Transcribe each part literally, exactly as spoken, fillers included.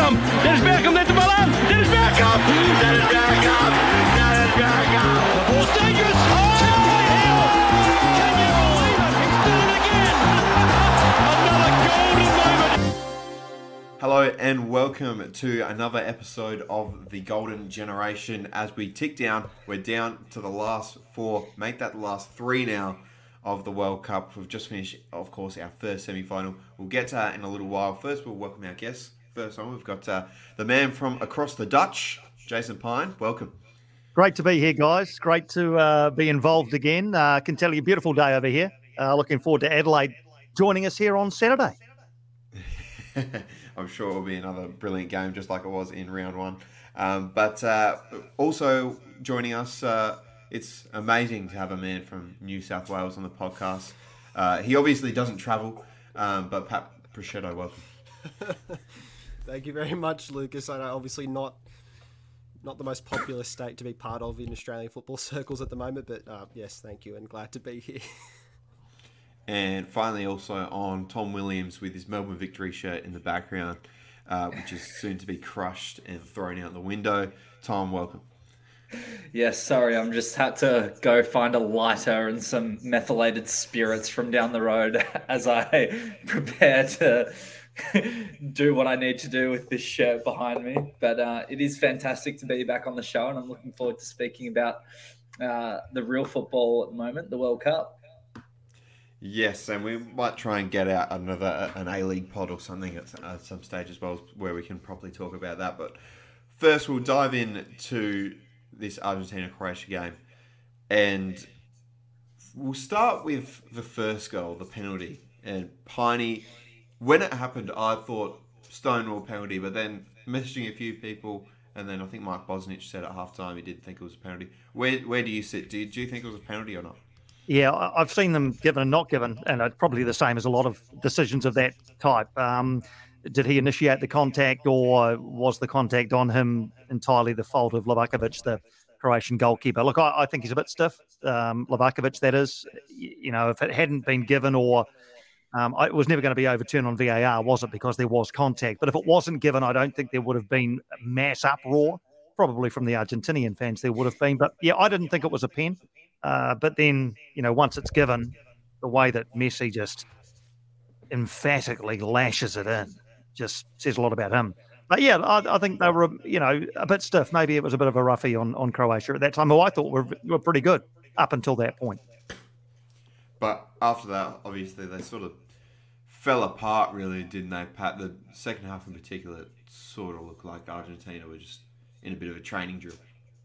Bergkamp. Dennis Bergkamp neemt de bal aan. Dennis Bergkamp. Dennis Bergkamp. Dennis Bergkamp. The ball's dangerous. Oh, Hill. Can you believe it? He's done it again. Another golden moment. Hello and welcome to another episode of The Golden Generation. As we tick down, we're down to the last four, make that the last three now of the World Cup. We've just finished, of course, our first semi-final. We'll get to that in a little while. First, we'll welcome our guests. First on, we've got uh, the man from across the Dutch, Jason Pine. Welcome. Great to be here, guys. Great to uh, be involved again. I uh, can tell you a beautiful day over here. Uh, looking forward to Adelaide joining us here on Saturday. I'm sure it will be another brilliant game, just like it was in round one. Um, but uh, also joining us, uh, it's amazing to have a man from New South Wales on the podcast. Uh, he obviously doesn't travel, um, but Pat Prosciutto, welcome. Thank you very much, Lucas. I know obviously not not the most popular state to be part of in Australian football circles at the moment, but uh, yes, thank you and glad to be here. And finally also on Tom Williams with his Melbourne Victory shirt in the background, uh, which is soon to be crushed and thrown out the window. Tom, welcome. Yes, sorry, I'm just had to go find a lighter and some methylated spirits from down the road as I prepare to do what I need to do with this shirt behind me. But uh, it is fantastic to be back on the show, and I'm looking forward to speaking about uh, the real football at the moment, the World Cup. Yes, and we might try and get out another an A-League pod or something at, at some stage as well, where we can properly talk about that. But first, we'll dive into this Argentina-Croatia game, and we'll start with the first goal, the penalty. And Piney, when it happened, I thought stonewall penalty, but then messaging a few people, and then I think Mike Bosnich said at halftime he didn't think it was a penalty. Where where do you sit? Do you, do you think it was a penalty or not? Yeah, I've seen them given and not given, and it's probably the same as a lot of decisions of that type. Um, did he initiate the contact, or was the contact on him entirely the fault of Livakovic, the Croatian goalkeeper? Look, I, I think he's a bit stiff, um, Livakovic, that is. You know, if it hadn't been given, or um, it was never going to be overturned on V A R, was it? Because there was contact. But if it wasn't given, I don't think there would have been mass uproar. Probably from the Argentinian fans there would have been. But yeah, I didn't think it was a pen. Uh, but then, you know, once it's given, the way that Messi just emphatically lashes it in just says a lot about him. But yeah, I, I think they were, you know, a bit stiff. Maybe it was a bit of a roughie on, on Croatia at that time, who I thought were, were pretty good up until that point. But after that, obviously, they sort of fell apart, really, didn't they, Pat? The second half in particular, it sort of looked like Argentina were just in a bit of a training drill.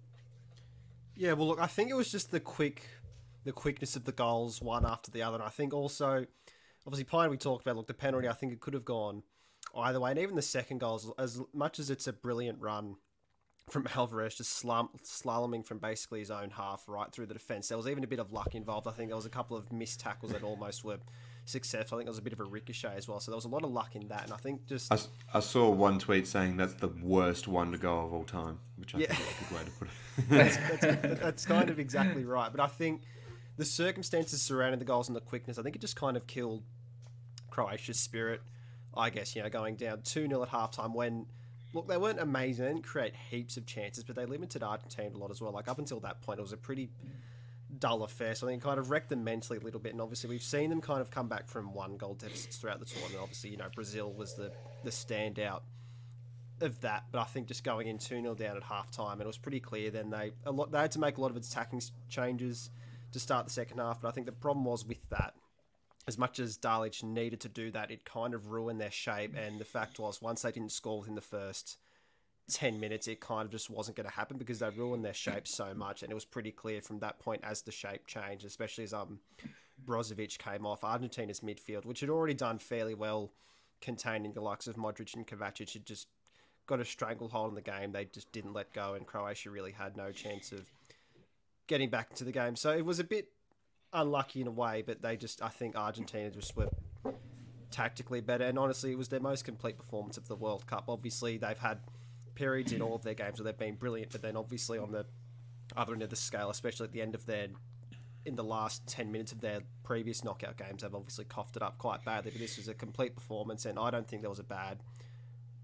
Yeah, well, look, I think it was just the quick, the quickness of the goals, one after the other. And I think also, obviously, Pine, we talked about, look, the penalty, I think it could have gone either way. And even the second goal, as much as it's a brilliant run from Alvarez, just slam, slaloming from basically his own half right through the defence. There was even a bit of luck involved. I think there was a couple of missed tackles that almost were successful. I think there was a bit of a ricochet as well. So there was a lot of luck in that. And I think just... I, I saw one tweet saying that's the worst one to go of all time, which I yeah. think is a good way to put it. that's, that's, that's kind of exactly right. But I think the circumstances surrounding the goals and the quickness, I think it just kind of killed Croatia's spirit, I guess, you know, going down two nil at halftime when, look, they weren't amazing. They didn't create heaps of chances, but they limited Argentina a lot as well. Like, up until that point, it was a pretty dull affair. So I think it kind of wrecked them mentally a little bit. And obviously, we've seen them kind of come back from one goal deficits throughout the tournament. Obviously, you know, Brazil was the, the standout of that. But I think just going in two nil down at halftime, and it was pretty clear then they a lot they had to make a lot of attacking changes to start the second half. But I think the problem was with that, as much as Dalic needed to do that, it kind of ruined their shape. And the fact was, once they didn't score within the first ten minutes, it kind of just wasn't going to happen because they ruined their shape so much. And it was pretty clear from that point as the shape changed, especially as um Brozovic came off. Argentina's midfield, which had already done fairly well containing the likes of Modric and Kovacic, had just got a stranglehold in the game. They just didn't let go, and Croatia really had no chance of getting back into the game. So it was a bit unlucky in a way, but they just, I think Argentina just were tactically better. And honestly, it was their most complete performance of the World Cup. Obviously, they've had periods in all of their games where they've been brilliant, but then obviously on the other end of the scale, especially at the end of their, in the last ten minutes of their previous knockout games, they've obviously coughed it up quite badly. But this was a complete performance, and I don't think there was a bad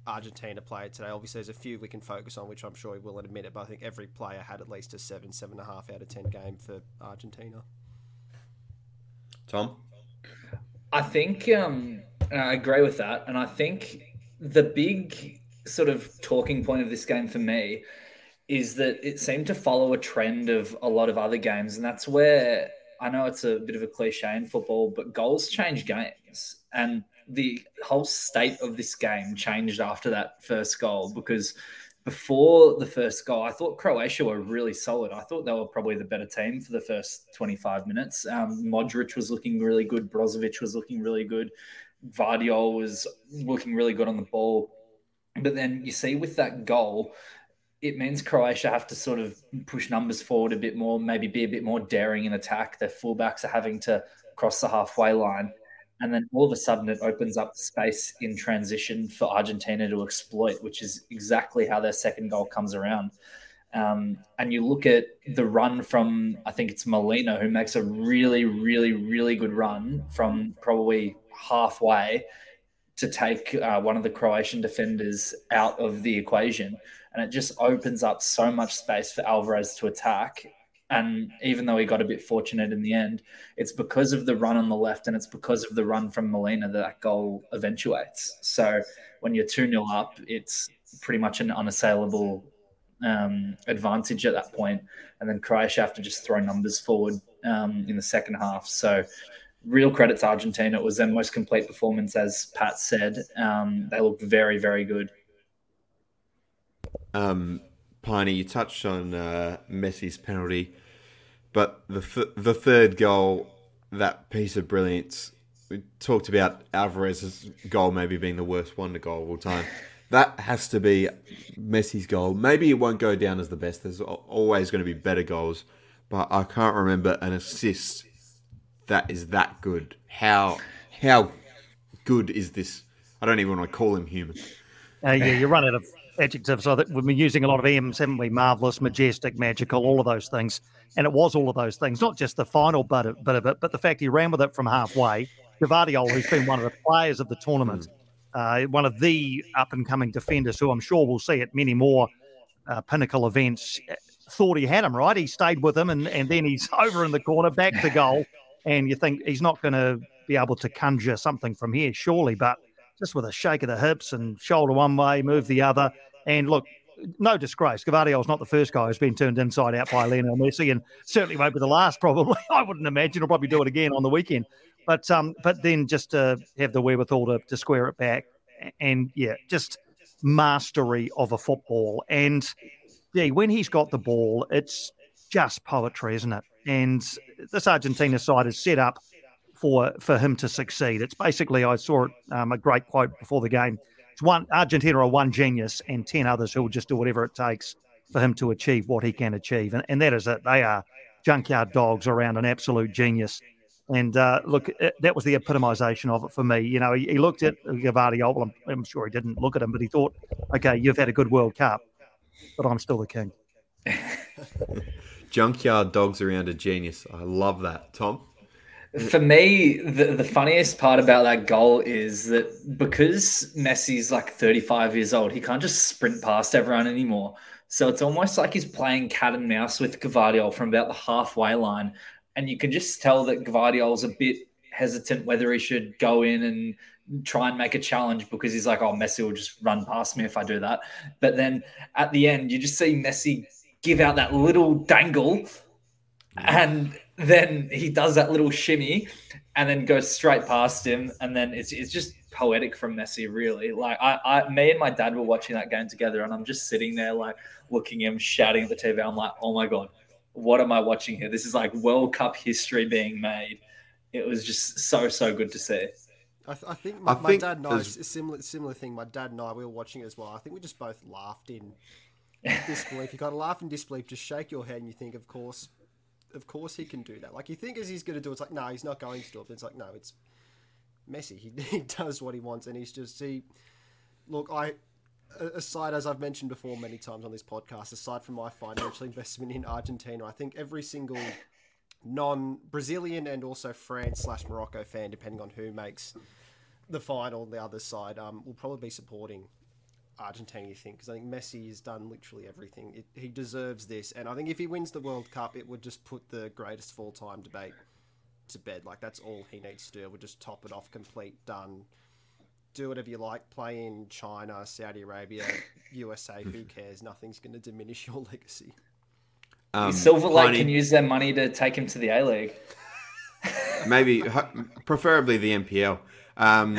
Argentina played today. Obviously, there's a few we can focus on, which I'm sure he will admit it, but I think every player had at least a seven, seven and a half out of ten game for Argentina. Tom? I think um, I agree with that. And I think the big sort of talking point of this game for me is that it seemed to follow a trend of a lot of other games. And that's where, I know it's a bit of a cliche in football, but goals change games. And the whole state of this game changed after that first goal, because before the first goal, I thought Croatia were really solid. I thought they were probably the better team for the first twenty-five minutes. Um, Modric was looking really good. Brozovic was looking really good. Vardiol was looking really good on the ball. But then you see with that goal, it means Croatia have to sort of push numbers forward a bit more, maybe be a bit more daring in attack. Their fullbacks are having to cross the halfway line. And then all of a sudden it opens up the space in transition for Argentina to exploit, which is exactly how their second goal comes around. Um, and you look at the run from, I think it's Molina, who makes a really, really, really good run from probably halfway to take uh, one of the Croatian defenders out of the equation. And it just opens up so much space for Alvarez to attack. And even though he got a bit fortunate in the end, it's because of the run on the left and it's because of the run from Molina that that goal eventuates. So when you're two nil up, it's pretty much an unassailable um, advantage at that point. And then Croatia have to just throw numbers forward um, in the second half. So real credit to Argentina. It was their most complete performance, as Pat said. Um, they looked very, very good. Um, Piney, you touched on uh, Messi's penalty, but the th- the third goal, that piece of brilliance, we talked about Alvarez's goal maybe being the worst wonder goal of all time. That has to be Messi's goal. Maybe it won't go down as the best. There's always going to be better goals, but I can't remember an assist that is that good. How how good is this? I don't even want to call him human. Uh, yeah, you run out of adjectives. So that we've been using a lot of M's, haven't we? Marvellous, majestic, magical, all of those things. And it was all of those things, not just the final bit of, bit of it, but the fact he ran with it from halfway. Gvardiol, who's been one of the players of the tournament, mm. uh, one of the up-and-coming defenders who I'm sure we'll see at many more uh, pinnacle events, thought he had him, right? He stayed with him, and, and then he's over in the corner, back to goal, and you think he's not going to be able to conjure something from here, surely, but just with a shake of the hips and shoulder one way, move the other. And look, no disgrace. Gvardiol's not the first guy who's been turned inside out by Lionel Messi, and certainly won't be the last, probably. I wouldn't imagine. He'll probably do it again on the weekend. But um, but then just to have the wherewithal to, to square it back. And, yeah, just mastery of a football. And, yeah, when he's got the ball, it's just poetry, isn't it? And this Argentina side is set up for for him to succeed. It's basically, I saw it, um, a great quote before the game. It's one Argentina are one genius and ten others who will just do whatever it takes for him to achieve what he can achieve. And, and that is it. They are junkyard dogs around an absolute genius. And uh, look, it, that was the epitomisation of it for me. You know, he, he looked at Gvardiol. Well, I'm, I'm sure he didn't look at him, but he thought, okay, you've had a good World Cup, but I'm still the king. Junkyard dogs around a genius. I love that. Tom? For me, the, the funniest part about that goal is that because Messi's like thirty-five years old, he can't just sprint past everyone anymore. So it's almost like he's playing cat and mouse with Gvardiol from about the halfway line. And you can just tell that Gvardiol's a bit hesitant whether he should go in and try and make a challenge, because he's like, oh, Messi will just run past me if I do that. But then at the end, you just see Messi give out that little dangle, and then he does that little shimmy and then goes straight past him. And then it's it's just poetic from Messi, really. Like I, I, me and my dad were watching that game together, and I'm just sitting there like looking at him, shouting at the T V. I'm like, oh my God, what am I watching here? This is like World Cup history being made. It was just so, so good to see. I, th- I think my, I my think dad and I, there's- a similar, similar thing. My dad and I, we were watching it as well. I think we just both laughed in disbelief. You kind of laugh in disbelief, just shake your head and you think, of course, of course he can do that. Like you think as he's going to do it, it's like, no, he's not going to do it. But it's like, no, it's Messi. He, he does what he wants, and he's just, he, look, I, aside, as I've mentioned before many times on this podcast, aside from my financial investment in Argentina, I think every single non-Brazilian and also France slash Morocco fan, depending on who makes the final on the other side, um, will probably be supporting Argentina, you think? Because I think Messi has done literally everything. It, he deserves this. And I think if he wins the World Cup, it would just put the greatest of all time debate to bed. Like, that's all he needs to do. It would just top it off, complete, done. Do whatever you like. Play in China, Saudi Arabia, U S A. Who cares? Nothing's going to diminish your legacy. Um, Silver Lake Piney, can use their money to take him to the A-League. maybe, preferably the N P L. Um,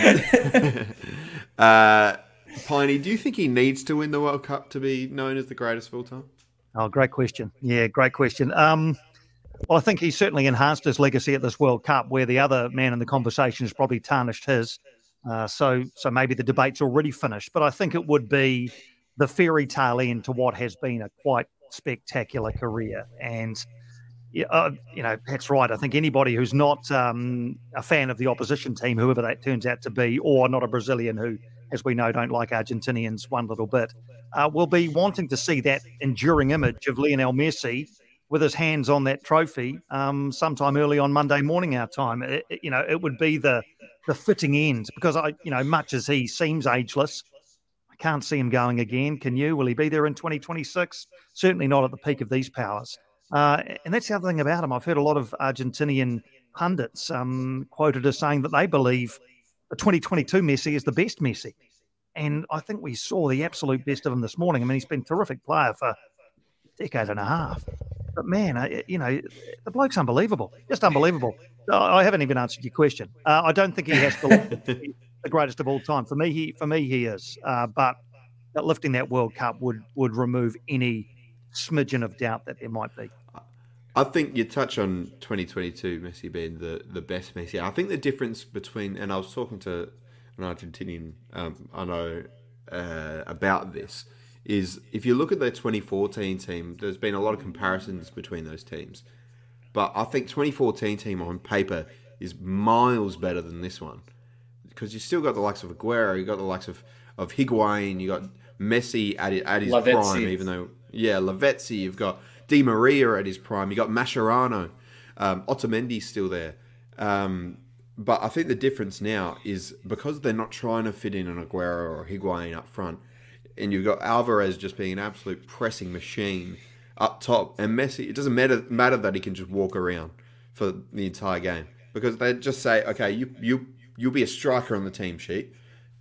uh, Piney, do you think he needs to win the World Cup to be known as the greatest of all time? Oh, great question. Yeah, great question. Um, well, I think he's certainly enhanced his legacy at this World Cup, where the other man in the conversation has probably tarnished his. Uh, so, so maybe the debate's already finished. But I think it would be the fairy tale end to what has been a quite spectacular career. And yeah, uh, you know, that's right. I think anybody who's not um, a fan of the opposition team, whoever that turns out to be, or not a Brazilian who, as we know, don't like Argentinians one little bit, uh, will be wanting to see that enduring image of Lionel Messi with his hands on that trophy um, sometime early on Monday morning our time. It, it, you know, it would be the the fitting end, because I, you know, much as he seems ageless, I can't see him going again. Can you? Will he be there in twenty twenty-six? Certainly not at the peak of these powers. Uh, and that's the other thing about him. I've heard a lot of Argentinian pundits um, quoted as saying that they believe the twenty twenty-two Messi is the best Messi. And I think we saw the absolute best of him this morning. I mean, he's been a terrific player for a decade and a half. But, man, I, you know, the bloke's unbelievable. Just unbelievable. I haven't even answered your question. Uh, I don't think he has to be the greatest of all time. For me, he for me he is. Uh, but lifting that World Cup would, would remove any smidgen of doubt that there might be. I think you touch on twenty twenty-two Messi being the, the best Messi. I think the difference between, and I was talking to an Argentinian um, I know uh, about this, is if you look at the twenty fourteen team, there's been a lot of comparisons between those teams. But I think twenty fourteen team on paper is miles better than this one. Because you still got the likes of Aguero, you got the likes of, of Higuain, you got Messi at, at his Lavezzi. prime, even though, yeah, Lavezzi, you've got Di Maria at his prime, you got Mascherano, um, Otamendi's still there. Um, but I think the difference now is because they're not trying to fit in an Aguero or Higuain up front, and you've got Alvarez just being an absolute pressing machine up top, and Messi, it doesn't matter matter that he can just walk around for the entire game, because they just say, okay, you you you'll be a striker on the team sheet,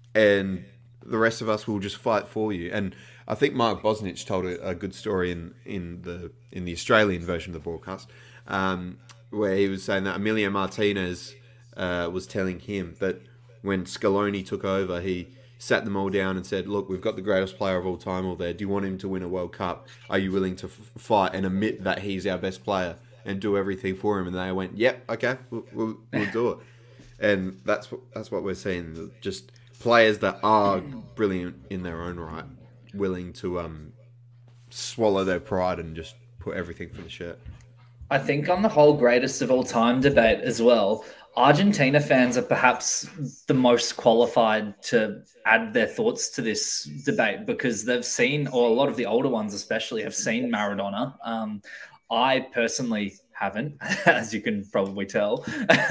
and the rest of us will just fight for you. And I think Mark Bosnich told a, a good story in, in the in the Australian version of the broadcast, um, where he was saying that Emilio Martinez uh, was telling him that when Scaloni took over, he sat them all down and said, look, we've got the greatest player of all time all there. Do you want him to win a World Cup? Are you willing to f- fight and admit that he's our best player and do everything for him? And they went, yep, okay, we'll, we'll, we'll do it. And that's what, that's what we're seeing. Just players that are brilliant in their own right, willing to um, swallow their pride and just put everything for the shirt. I think on the whole greatest of all time debate as well, Argentina fans are perhaps the most qualified to add their thoughts to this debate, because they've seen, or a lot of the older ones especially, have seen Maradona. Um, I personally haven't, as you can probably tell.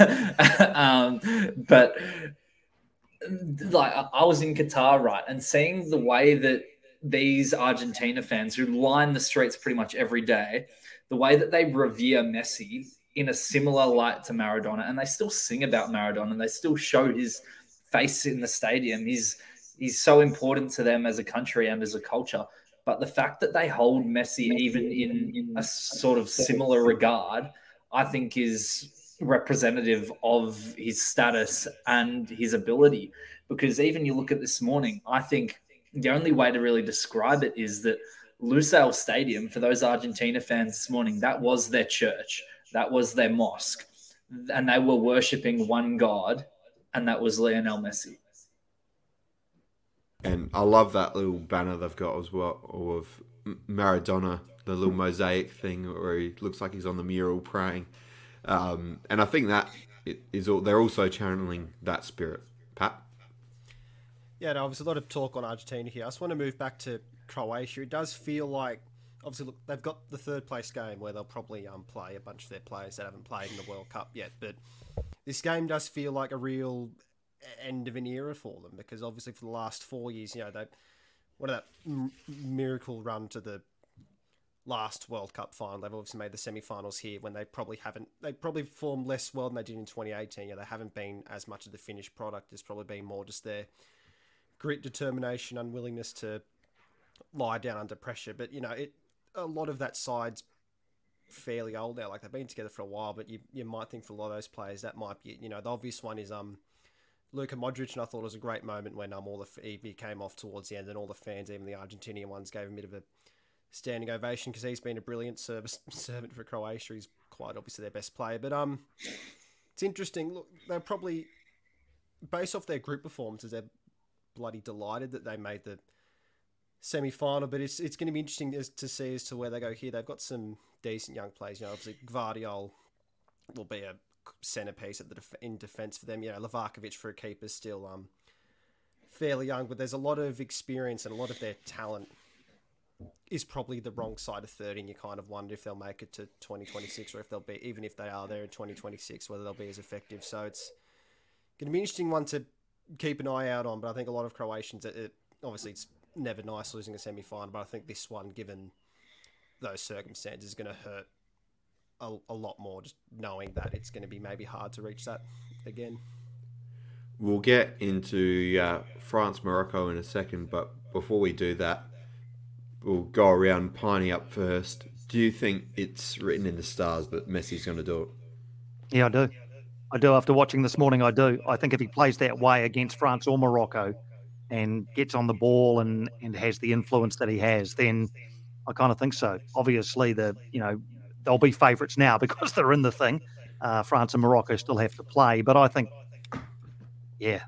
um, but like, I was in Qatar, right, and seeing the way that these Argentina fans who line the streets pretty much every day, the way that they revere Messi in a similar light to Maradona, and they still sing about Maradona, and they still show his face in the stadium. He's he's so important to them as a country and as a culture. But the fact that they hold Messi even in a sort of similar regard, I think is representative of his status and his ability. Because even you look at this morning, I think the only way to really describe it is that Lusail Stadium, for those Argentina fans this morning, that was their church. That was their mosque. And they were worshipping one God, and that was Lionel Messi. And I love that little banner they've got as well of Maradona, the little mosaic thing where he looks like he's on the mural praying. Um, and I think that it is all, they're also channeling that spirit. Pat? Yeah, no, obviously a lot of talk on Argentina here. I just want to move back to Croatia. It does feel like, obviously, look, they've got the third place game where they'll probably um, play a bunch of their players that haven't played in the World Cup yet. But this game does feel like a real end of an era for them, because obviously for the last four years, you know, they what that m- miracle run to the last World Cup final. They've obviously made the semi-finals here when they probably haven't. They probably performed less well than they did in twenty eighteen. Yeah, they haven't been as much of the finished product. It's probably been more just their grit, determination, unwillingness to lie down under pressure. But you know, it a lot of that side's fairly old now. Like they've been together for a while, but you you might think for a lot of those players that might be, you know, the obvious one is um Luka Modric, and I thought it was a great moment when um all the he came off towards the end, and all the fans, even the Argentinian ones, gave him a bit of a standing ovation because he's been a brilliant service servant for Croatia. He's quite obviously their best player, but um it's interesting. Look, they're probably based off their group performances, they're bloody delighted that they made the semi-final, but it's it's going to be interesting as, to see as to where they go here. They've got some decent young players. You know, obviously Gvardiol will be a centerpiece at the def- in defense for them. You know, Livakovic for a keeper still um fairly young, but there's a lot of experience and a lot of their talent is probably the wrong side of thirty, and you kind of wonder if they'll make it to twenty twenty-six, or if they'll be, even if they are there in twenty twenty-six, whether they'll be as effective. So it's going to be an interesting one to keep an eye out on, but I think a lot of Croatians, it, it obviously it's never nice losing a semi-final, but I think this one, given those circumstances, is going to hurt a, a lot more, just knowing that it's going to be maybe hard to reach that again. We'll get into uh, France, Morocco in a second, but before we do that, we'll go around pining up first. Do you think it's written in the stars that Messi's going to do it? Yeah, I do. I do. After watching this morning, I do. I think if he plays that way against France or Morocco and gets on the ball and, and has the influence that he has, then I kind of think so. Obviously, the you know they'll be favourites now because they're in the thing. Uh, France and Morocco still have to play, but I think, yeah,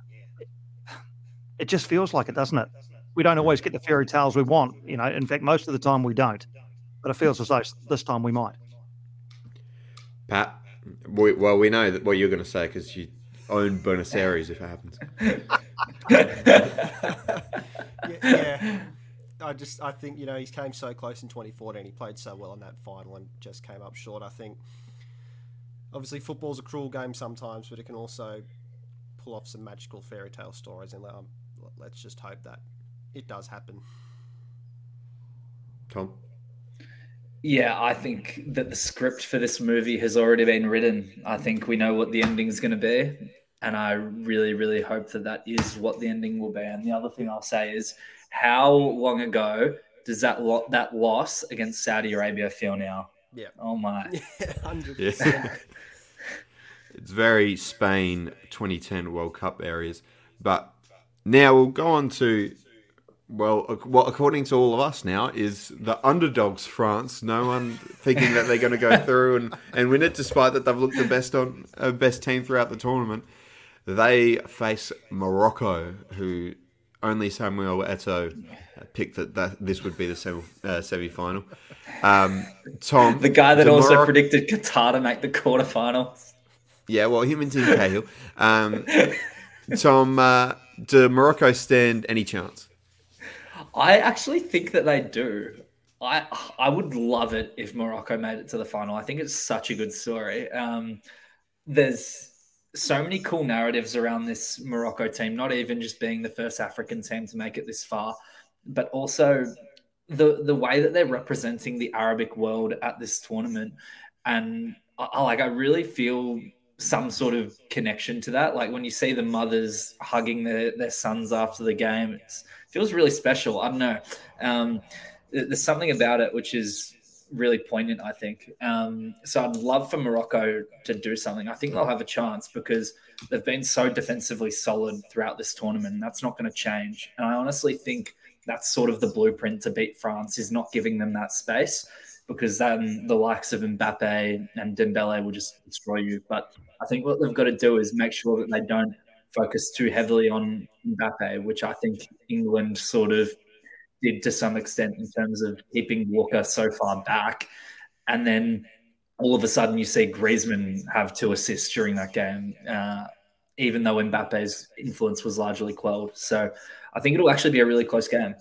it just feels like it, doesn't it? We don't always get the fairy tales we want. You know, in fact, most of the time we don't. But it feels as though this time we might. Pat, we, well, we know that what you're going to say because you own Buenos Aires if it happens. yeah, yeah, I just I think you know he came so close in twenty fourteen. He played so well in that final and just came up short. I think obviously football's a cruel game sometimes, but it can also pull off some magical fairy tale stories. And um, let's just hope that it does happen. Tom? Yeah, I think that the script for this movie has already been written. I think we know what the ending is going to be. And I really, really hope that that is what the ending will be. And the other thing I'll say is, how long ago does that lo- that loss against Saudi Arabia feel now? Yeah. Oh, my. Yeah, one hundred percent. Yeah. It's very Spain twenty ten World Cup areas. But now we'll go on to, well, what according to all of us now is the underdogs France. No one thinking that they're going to go through and, and win it, despite that they've looked the best on uh, best team throughout the tournament. They face Morocco, who only Samuel Eto'o picked that, that this would be the semi, uh, semi-final. Um, Tom, the guy that also Morocco- predicted Qatar to make the quarterfinals. Yeah, well, him and Tim Cahill. Um, Tom, uh, do Morocco stand any chance? I actually think that they do. I I would love it if Morocco made it to the final. I think it's such a good story. Um, there's so many cool narratives around this Morocco team, not even just being the first African team to make it this far, but also the the way that they're representing the Arabic world at this tournament. And I, I like I really feel some sort of connection to that. Like when you see the mothers hugging their, their sons after the game, it's, it feels really special. I don't know. Um, there's something about it which is really poignant, I think. Um, so I'd love for Morocco to do something. I think they'll have a chance because they've been so defensively solid throughout this tournament, and that's not going to change. And I honestly think that's sort of the blueprint to beat France, is not giving them that space, because then the likes of Mbappe and Dembele will just destroy you. But I think what they've got to do is make sure that they don't focus too heavily on Mbappe, which I think England sort of did to some extent in terms of keeping Walker so far back. And then all of a sudden you see Griezmann have two assists during that game, uh, even though Mbappe's influence was largely quelled. So I think it'll actually be a really close game.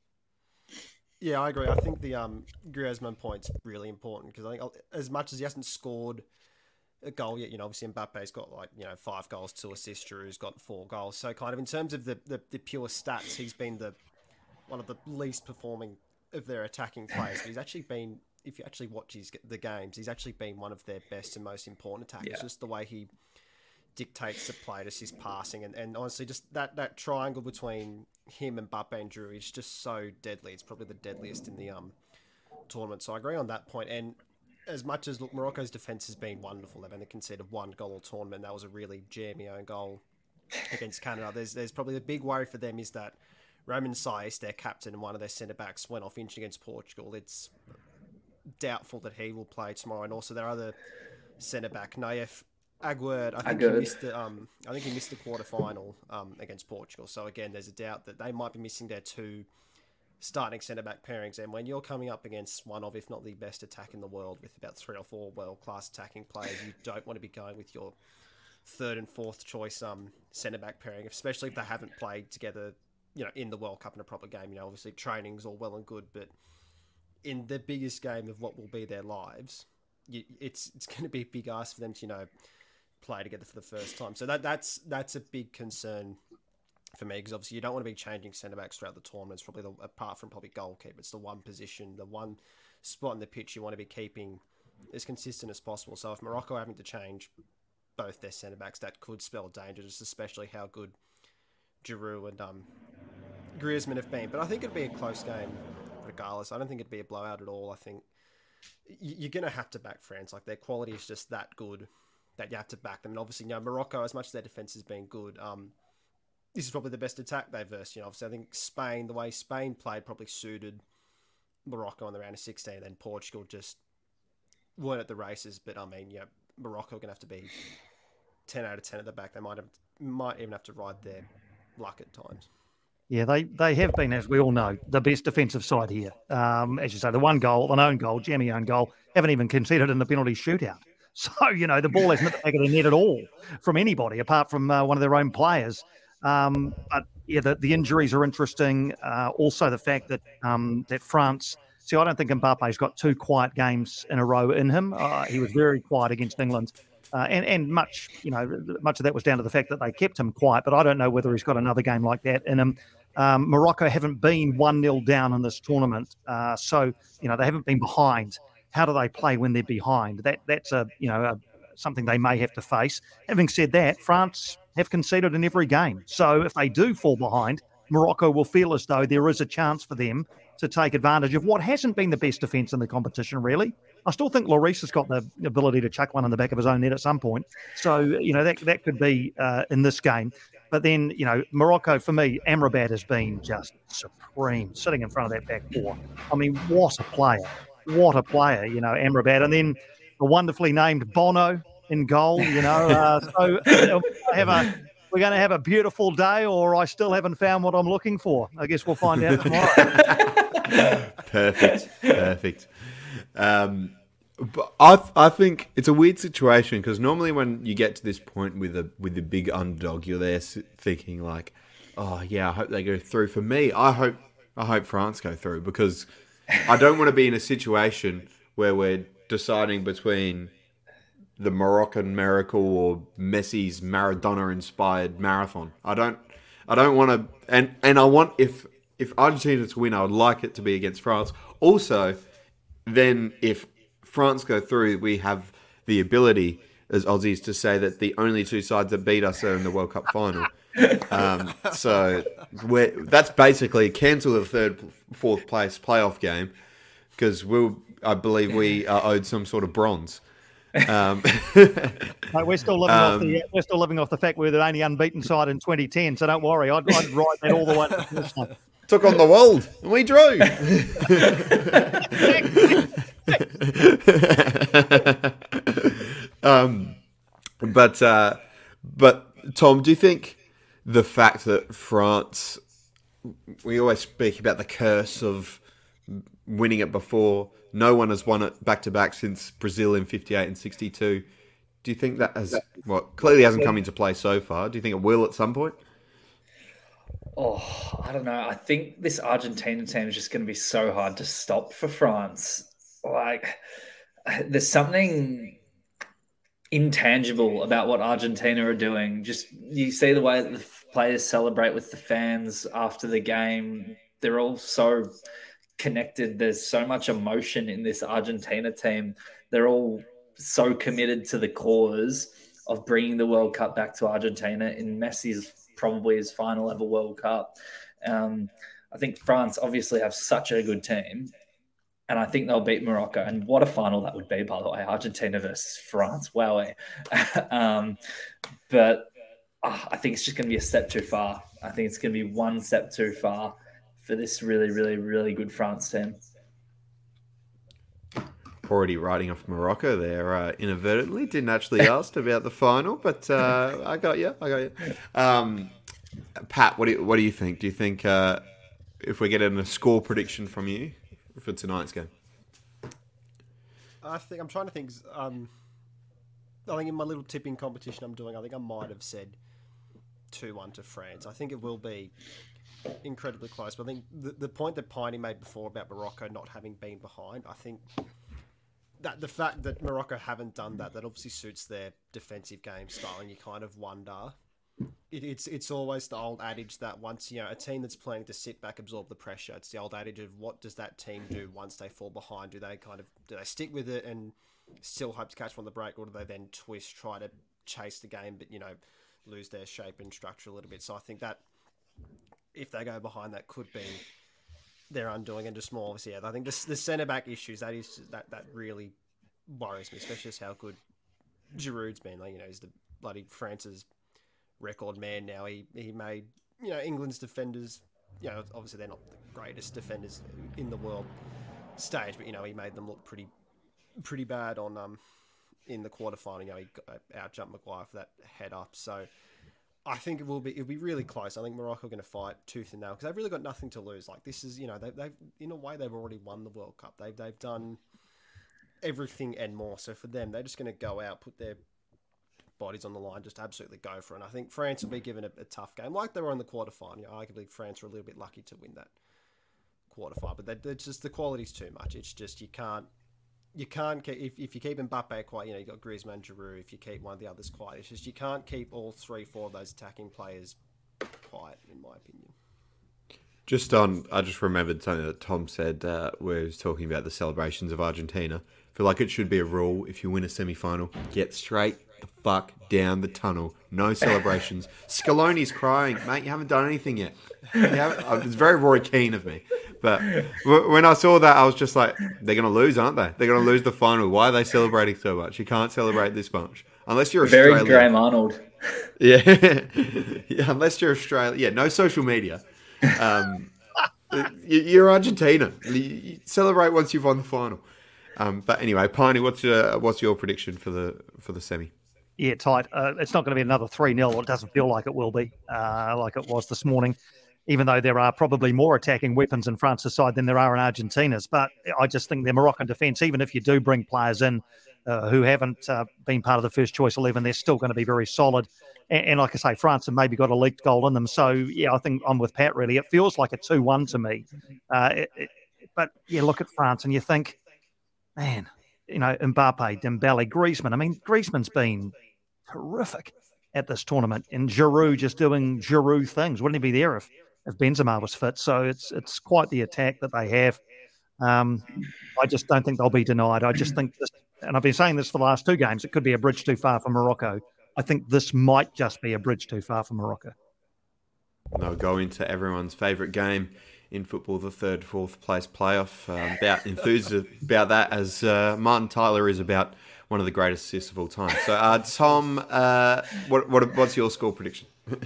Yeah, I agree. I think the um, Griezmann point's really important because I think as much as he hasn't scored a goal yet, you know, obviously Mbappe's got like, you know, five goals, two assists, Giroud's got four goals. So kind of in terms of the, the, the pure stats, he's been the one of the least performing of their attacking players. But he's actually been, if you actually watch his, the games, he's actually been one of their best and most important attackers. Yeah. Just the way he dictates the play, just his passing, and, and honestly, just that, that triangle between him and Mbappe and Giroud is just so deadly. It's probably the deadliest in the um tournament. So I agree on that point. And as much as, look, Morocco's defence has been wonderful. They've only conceded one goal all tournament. That was a really jammy own goal against Canada. There's there's probably the big worry for them is that Romain Saiss, their captain and one of their centre-backs, went off injured against Portugal. It's doubtful that he will play tomorrow. And also their other centre-back, Naif Aguerd, I think Aguerd. he missed the um, I think he missed the quarter-final um, against Portugal. So again, there's a doubt that they might be missing their two starting centre-back pairings. And when you're coming up against one of, if not the best attack in the world, with about three or four world-class attacking players, you don't want to be going with your third and fourth choice um, centre-back pairing, especially if they haven't played together, you know, in the World Cup in a proper game. You know, obviously training's all well and good, but in the biggest game of what will be their lives, you, it's it's going to be a big ask for them to, you know, play together for the first time. So that that's that's a big concern for me, because obviously you don't want to be changing centre-backs throughout the tournament. It's probably, the, apart from probably goalkeeper, it's the one position, the one spot in the pitch you want to be keeping as consistent as possible. So if Morocco are having to change both their centre-backs, that could spell danger, just especially how good Giroud and um, Griezmann have been. But I think it'd be a close game regardless. I don't think it'd be a blowout at all. I think you're going to have to back France. Like, their quality is just that good that you have to back them. And obviously, you know, Morocco, as much as their defence has been good, um, this is probably the best attack they've versed. You know, obviously, I think Spain, the way Spain played, probably suited Morocco in the round of sixteen. Then Portugal just weren't at the races. But I mean, you know, Morocco are going to have to be ten out of ten at the back. They might have, might even have to ride their luck at times. Yeah, they, they have been, as we all know, the best defensive side here. Um, as you say, the one goal, an own goal, jammy own goal, haven't even conceded in the penalty shootout. So, you know, the ball hasn't hit the back of the net at all from anybody apart from uh, one of their own players. Um, but, yeah, the, the injuries are interesting. Uh, also, the fact that um, that France... See, I don't think Mbappe's got two quiet games in a row in him. Uh, he was very quiet against England. Uh, and, and much, you know, much of that was down to the fact that they kept him quiet, but I don't know whether he's got another game like that in him. Um, Morocco haven't been one nil down in this tournament. Uh, so, you know, they haven't been behind. How do they play when they're behind? That That's, a you know, a, something they may have to face. Having said that, France have conceded in every game. So if they do fall behind, Morocco will feel as though there is a chance for them to take advantage of what hasn't been the best defence in the competition, really. I still think Lloris has got the ability to chuck one in the back of his own net at some point. So, you know, that that could be uh, in this game. But then, you know, Morocco, for me, Amrabat has been just supreme, sitting in front of that back four. I mean, what a player. What a player, you know, Amrabat. And then the wonderfully named Bono in goal, you know. Uh, so uh, have a... We're going to have a beautiful day, or I still haven't found what I'm looking for. I guess we'll find out tomorrow. Perfect, perfect. Um, but I, I think it's a weird situation because normally when you get to this point with a with the big underdog, you're there thinking like, oh yeah, I hope they go through. For me, I hope I hope France go through because I don't want to be in a situation where we're deciding between the Moroccan miracle or Messi's Maradona-inspired marathon. I don't, I don't want to, and, and I want if if Argentina to win, I would like it to be against France. Also, then if France go through, we have the ability as Aussies to say that the only two sides that beat us are in the World Cup final. Um, so we're, that's basically cancel the third, fourth place playoff game because we'll, I believe we are owed some sort of bronze. Um, Mate, we're still living um, off the we're still living off the fact we're the only unbeaten side in twenty ten. So don't worry, I'd, I'd ride that all the way to the finish line. Took on the world and we drew. um, but uh, but Tom, do you think the fact that France, we always speak about the curse of winning it before. No one has won it back-to-back since Brazil in fifty-eight and sixty-two. Do you think that has, well, clearly hasn't come into play so far. Do you think it will at some point? Oh, I don't know. I think this Argentina team is just going to be so hard to stop for France. Like, there's something intangible about what Argentina are doing. Just, you see the way that the players celebrate with the fans after the game. they're all so connected. There's so much emotion in this Argentina team. They're all so committed to the cause of bringing the World Cup back to Argentina in Messi's probably his final ever World Cup. Um, I think France obviously have such a good team, and I think they'll beat Morocco. And what a final that would be, by the way, Argentina versus France. Wow. um, but uh, I think it's just going to be a step too far. I think it's going to be one step too far for this really, really, really good France team. Already writing off Morocco there uh, inadvertently. Didn't actually ask about the final, but uh, I got you. I got you. Um, Pat, what do you, what do you think? Do you think uh, if we're getting a score prediction from you for tonight's game? I think I'm trying to think. Um, I think in my little tipping competition I'm doing, I think I might have said two one to France. I think it will be incredibly close. But I think the, the point that Piney made before about Morocco not having been behind, I think that the fact that Morocco haven't done that, that obviously suits their defensive game style, and you kind of wonder. It, it's it's always the old adage that once, you know, a team that's planning to sit back, absorb the pressure, it's the old adage of what does that team do once they fall behind? Do they kind of do they stick with it and still hope to catch one on the break, or do they then twist, try to chase the game, but, you know, lose their shape and structure a little bit? So I think that if they go behind, that could be their undoing, and just more obviously. Yeah, I think the the centre back issues that is that that really worries me, especially just how good Giroud's been. Like, you know, he's the bloody France's record man now. He he made, you know, England's defenders, you know, obviously they're not the greatest defenders in the world stage, but, you know, he made them look pretty pretty bad on um in the quarterfinal. You know, he out jumped Maguire for that head up. So I think it will be it'll be really close. I think Morocco are going to fight tooth and nail because they've really got nothing to lose. Like, this is, you know, they, they've in a way they've already won the World Cup. They've they've done everything and more. So for them, they're just going to go out, put their bodies on the line, just absolutely go for it. And I think France will be given a, a tough game, like they were in the quarterfinal. You know, arguably France were a little bit lucky to win that quarterfinal, but they, they're just the quality's too much. It's just you can't. You can't keep, if, if you keep Mbappe quiet, you know, you've got Griezmann, Giroud, if you keep one of the others quiet, it's just you can't keep all three, four of those attacking players quiet, in my opinion. Just on, I just remembered something that Tom said uh, where he was talking about the celebrations of Argentina. I feel like it should be a rule, if you win a semi-final, get straight the fuck down the tunnel. No celebrations. Scaloni's crying. Mate, you haven't done anything yet. You haven't, it's very Roy Keane of me. But when I saw that, I was just like, they're going to lose, aren't they? They're going to lose the final. Why are they celebrating so much? You can't celebrate this much. Unless you're Very Australian. Graham Arnold. Yeah. Yeah. Unless you're Australian. Yeah, no social media. Um, you're Argentina. You celebrate once you've won the final. Um, but anyway, Piney, what's your, what's your prediction for the for the semi? Yeah, tight. Uh, it's not going to be another three nil. It doesn't feel like it will be, uh, like it was this morning, even though there are probably more attacking weapons in France's side than there are in Argentina's. But I just think their Moroccan defence, even if you do bring players in uh, who haven't uh, been part of the first choice eleven, they're still going to be very solid. And, and like I say, France have maybe got a leaked goal in them. So, yeah, I think I'm with Pat, really. It feels like a two one to me. Uh, it, it, but, you look at France and you think, man, you know, Mbappe, Dembele, Griezmann. I mean, Griezmann's been horrific at this tournament, and Giroud just doing Giroud things. Wouldn't he be there if, if Benzema was fit? So it's it's quite the attack that they have. Um, I just don't think they'll be denied. I just think this, and I've been saying this for the last two games, it could be a bridge too far for Morocco. I think this might just be a bridge too far for Morocco. They'll go into everyone's favourite game in football, the third, fourth place playoff. Uh, about enthused about that as uh, Martin Tyler is about one of the greatest assists of all time. So, uh, Tom, uh, what, what what's your score prediction?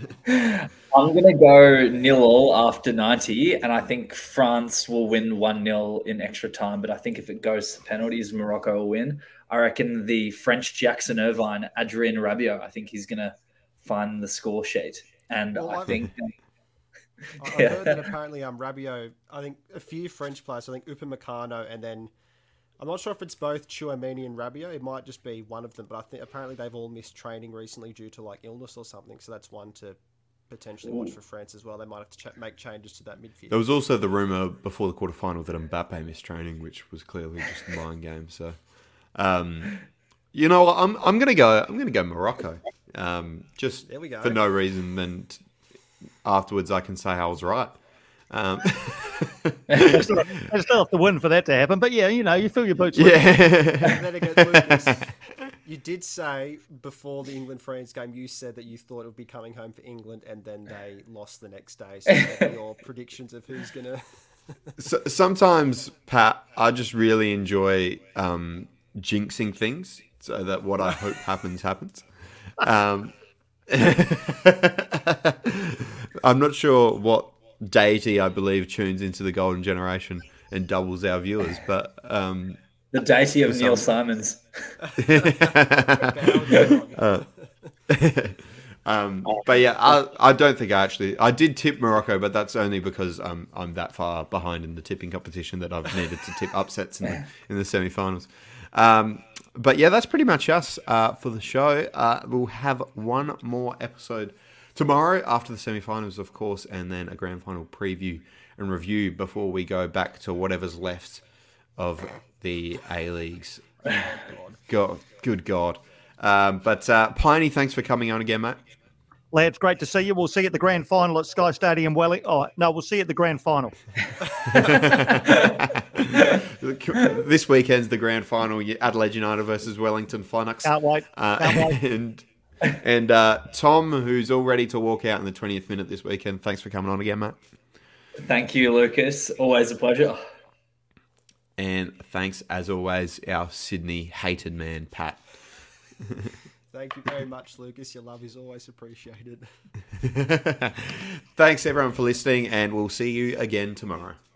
I'm going to go nil all after ninety, and I think France will win one nil in extra time. But I think if it goes to penalties, Morocco will win. I reckon the French Jackson Irvine, Adrien Rabiot, I think he's going to find the score sheet. And Well, I I've- think... I've Yeah. heard that apparently um, Rabiot, I think a few French players, I think Upamecano, and then I'm not sure if it's both Chouameni and Rabiot. It might just be one of them, but I think apparently they've all missed training recently due to like illness or something. So that's one to potentially watch for France as well. They might have to ch- make changes to that midfield. There was also the rumour before the quarterfinal that Mbappe missed training, which was clearly just a mind game. So, um, you know, what, I'm I'm gonna go. I'm gonna go Morocco. Um, just There we go. for no reason. Then t- afterwards, I can say I was right. Um, They still, they still have to win for that to happen. But yeah, you know, you fill your boots. With yeah. And then again, Lucas, you did say before the England-France game, you said that you thought it would be coming home for England, and then they lost the next day. So what are your predictions of who's going to... So, sometimes, Pat, I just really enjoy um, jinxing things so that what I hope happens, happens. Um, I'm not sure what deity I believe tunes into the golden generation and doubles our viewers, but um, The deity of For Neil some- Simons. uh, um, but yeah, I, I don't think I actually I did tip Morocco, but that's only because I'm I'm that far behind in the tipping competition that I've needed to tip upsets in the, in the semi-finals. Um, but yeah, that's pretty much us uh, for the show. Uh, we'll have one more episode tomorrow after the semi-finals, of course, and then a grand final preview and review before we go back to whatever's left of the A-Leagues. God, good God. Um, but uh, Piney, thanks for coming on again, mate. Lads, great to see you. We'll see you at the grand final at Sky Stadium, Welling. Oh, no, we'll see you at the grand final. This weekend's the grand final, Adelaide United versus Wellington Phoenix. Can't wait. Uh, Can't wait. and and uh, Tom, who's all ready to walk out in the twentieth minute this weekend. Thanks for coming on again, mate. Thank you, Lucas. Always a pleasure. And thanks, as always, our Sydney hated man, Pat. Thank you very much, Lucas. Your love is always appreciated. Thanks, everyone, for listening, and we'll see you again tomorrow.